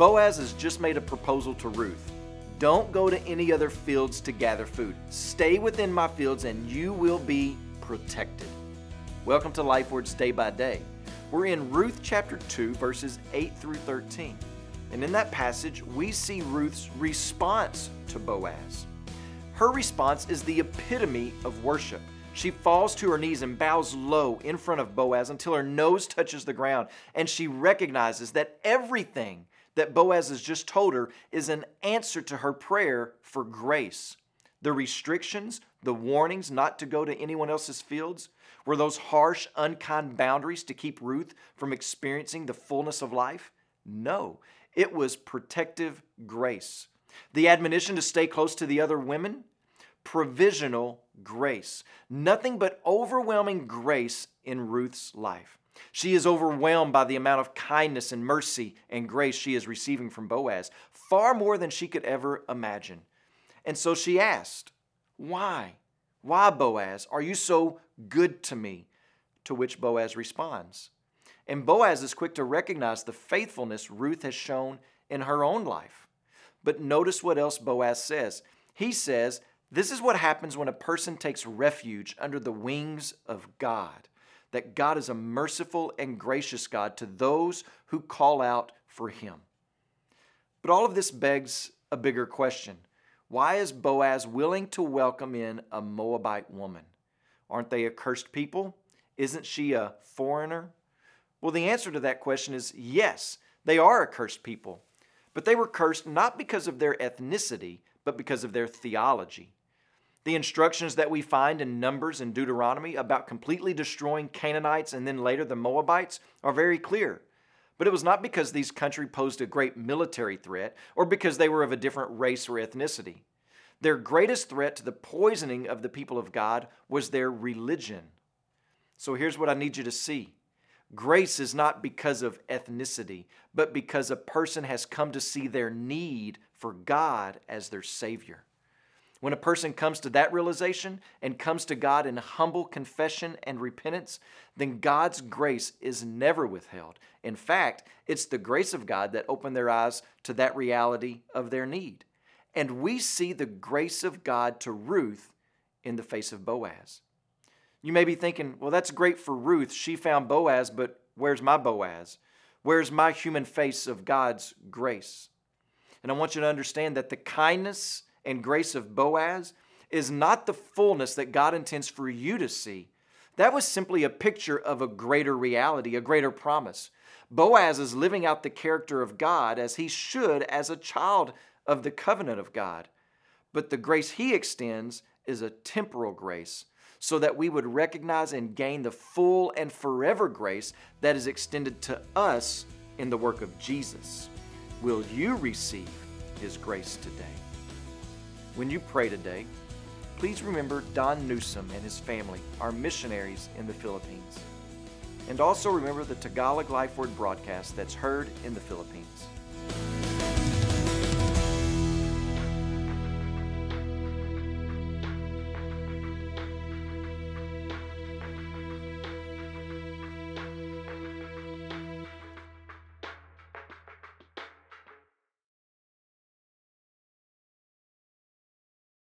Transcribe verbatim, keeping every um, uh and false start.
Boaz has just made a proposal to Ruth. Don't go to any other fields to gather food. Stay within my fields and you will be protected. Welcome to LifeWords Day by Day. We're in Ruth chapter two, verses eight through thirteen. And in that passage, we see Ruth's response to Boaz. Her response is the epitome of worship. She falls to her knees and bows low in front of Boaz until her nose touches the ground, and she recognizes that everything that Boaz has just told her is an answer to her prayer for grace. The restrictions, the warnings not to go to anyone else's fields, were those harsh, unkind boundaries to keep Ruth from experiencing the fullness of life? No, it was protective grace. The admonition to stay close to the other women? Provisional grace. Nothing but overwhelming grace in Ruth's life. She is overwhelmed by the amount of kindness and mercy and grace she is receiving from Boaz, far more than she could ever imagine. And so she asked, "Why? Why, Boaz, are you so good to me?" To which Boaz responds. And Boaz is quick to recognize the faithfulness Ruth has shown in her own life. But notice what else Boaz says. He says, this is what happens when a person takes refuge under the wings of God, that God is a merciful and gracious God to those who call out for Him. But all of this begs a bigger question. Why is Boaz willing to welcome in a Moabite woman? Aren't they a cursed people? Isn't she a foreigner? Well, the answer to that question is yes, they are a cursed people. But they were cursed not because of their ethnicity, but because of their theology. The instructions that we find in Numbers and Deuteronomy about completely destroying Canaanites and then later the Moabites are very clear. But it was not because these countries posed a great military threat or because they were of a different race or ethnicity. Their greatest threat to the poisoning of the people of God was their religion. So here's what I need you to see. Grace is not because of ethnicity, but because a person has come to see their need for God as their Savior. When a person comes to that realization and comes to God in humble confession and repentance, then God's grace is never withheld. In fact, it's the grace of God that opened their eyes to that reality of their need. And we see the grace of God to Ruth in the face of Boaz. You may be thinking, well, that's great for Ruth. She found Boaz, but where's my Boaz? Where's my human face of God's grace? And I want you to understand that the kindness and grace of Boaz is not the fullness that God intends for you to see. That was simply a picture of a greater reality, a greater promise. Boaz is living out the character of God as he should as a child of the covenant of God. But the grace he extends is a temporal grace, so that we would recognize and gain the full and forever grace that is extended to us in the work of Jesus. Will you receive His grace today? When you pray today, please remember Don Newsom and his family, our missionaries in the Philippines. And also remember the Tagalog Life Word broadcast that's heard in the Philippines.